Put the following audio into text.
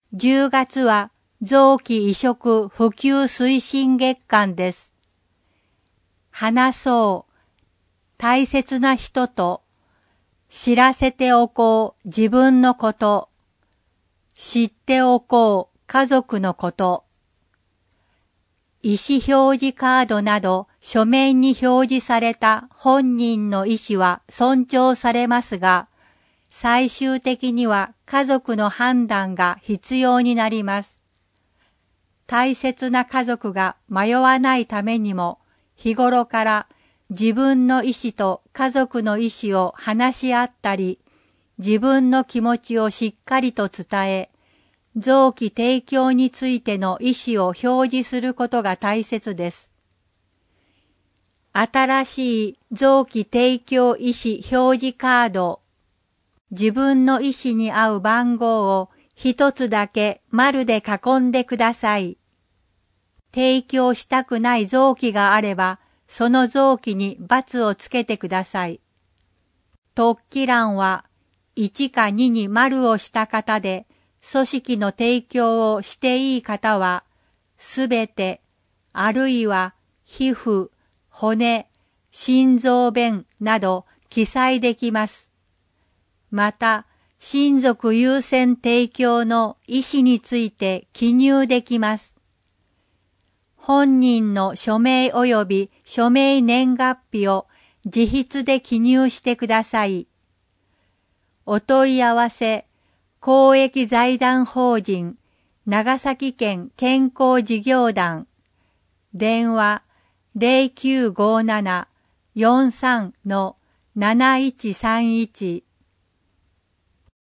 10月は臓器移植普及推進月間です。話そう。大切な人と知らせておこう自分のこと。知っておこう家族のこと。意思表示カードなど書面に表示された本人の意思は尊重されますが、最終的には家族の判断が必要になります。大切な家族が迷わないためにも、日頃から自分の意思と家族の意思を話し合ったり、自分の気持ちをしっかりと伝え、臓器提供についての意思を表示することが大切です。新しい臓器提供意思表示カード、自分の意思に合う番号を一つだけ丸で囲んでください。提供したくない臓器があれば、その臓器に×をつけてください。突起欄は1か2に丸をした方で、組織の提供をしていい方は、すべて、あるいは皮膚、骨、心臓弁など記載できます。また、親族優先提供の意思について記入できます。本人の署名及び署名年月日を自筆で記入してください。お問い合わせ、公益財団法人、長崎県健康事業団、電話0957-43-7131